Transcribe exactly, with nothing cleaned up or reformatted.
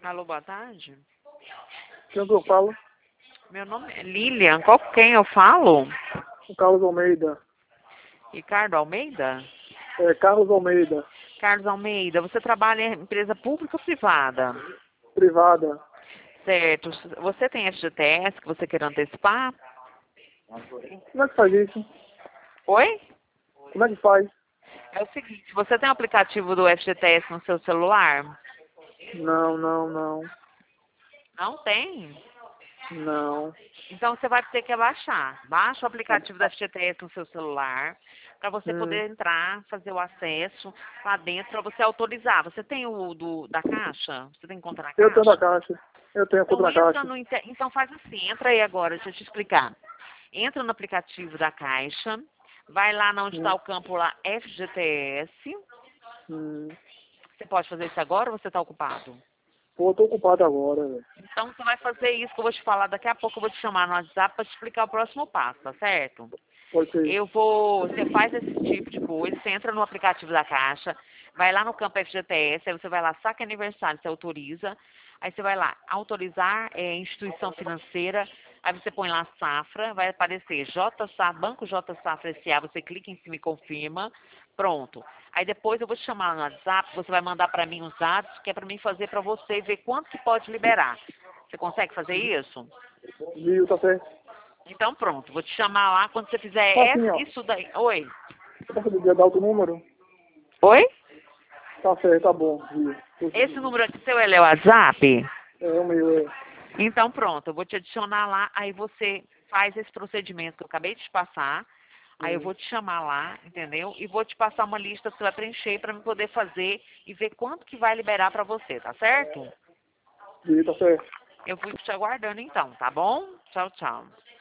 Alô, boa tarde. Quem que eu falo? Meu nome é Lilian. Qual quem eu falo? O Carlos Almeida. Ricardo Almeida? É, Carlos Almeida. Carlos Almeida, você trabalha em empresa pública ou privada? Privada. Certo. Você tem F G T S que você quer antecipar? Como é que faz isso? Oi? Como é que faz? É o seguinte, você tem o aplicativo do F G T S no seu celular? Não, não, não. Não tem? Não. Então você vai ter que baixar. Baixa o aplicativo do F G T S no seu celular para você Hum. poder entrar, fazer o acesso lá dentro para você autorizar. Você tem o do da Caixa? Você tem conta na Eu tenho da Caixa? Caixa. Eu tenho a conta Então na entra Caixa. no inte- então faz assim, entra aí agora, deixa eu te explicar. Entra no aplicativo da Caixa, vai lá onde está Hum. o campo lá F G T S. Hum. Você pode fazer isso agora ou você está ocupado? Pô, tô ocupado agora, velho. Então você vai fazer isso que eu vou te falar daqui a pouco, eu vou te chamar no WhatsApp para te explicar o próximo passo, tá certo? Pode ser. Eu vou, você faz esse tipo de coisa, você entra no aplicativo da Caixa, vai lá no campo F G T S, aí você vai lá, saque aniversário, você autoriza, aí você vai lá, autorizar é, instituição financeira, aí você põe lá Safra, vai aparecer J Safra, Banco J Safra S A, você clica em cima e confirma, pronto. Aí depois eu vou te chamar no WhatsApp, você vai mandar para mim os dados, que é para mim fazer para você e ver quanto que pode liberar. Você consegue fazer isso? Viu, tá certo. Então pronto, vou te chamar lá quando você fizer Tá assim, essa- ó. isso daí. Oi? Você pode poder dar outro número? Oi? Tá certo, tá bom. Viu. Esse número aqui seu ele é o WhatsApp? É o meu, é. Então pronto, eu vou te adicionar lá, aí você faz esse procedimento que eu acabei de te passar, aí eu Hum. vou te chamar lá, entendeu? E vou te passar uma lista que você vai preencher para eu poder fazer e ver quanto que vai liberar para você, tá certo? Viu, tá certo. Eu fui te aguardando então, tá bom? Tchau, tchau.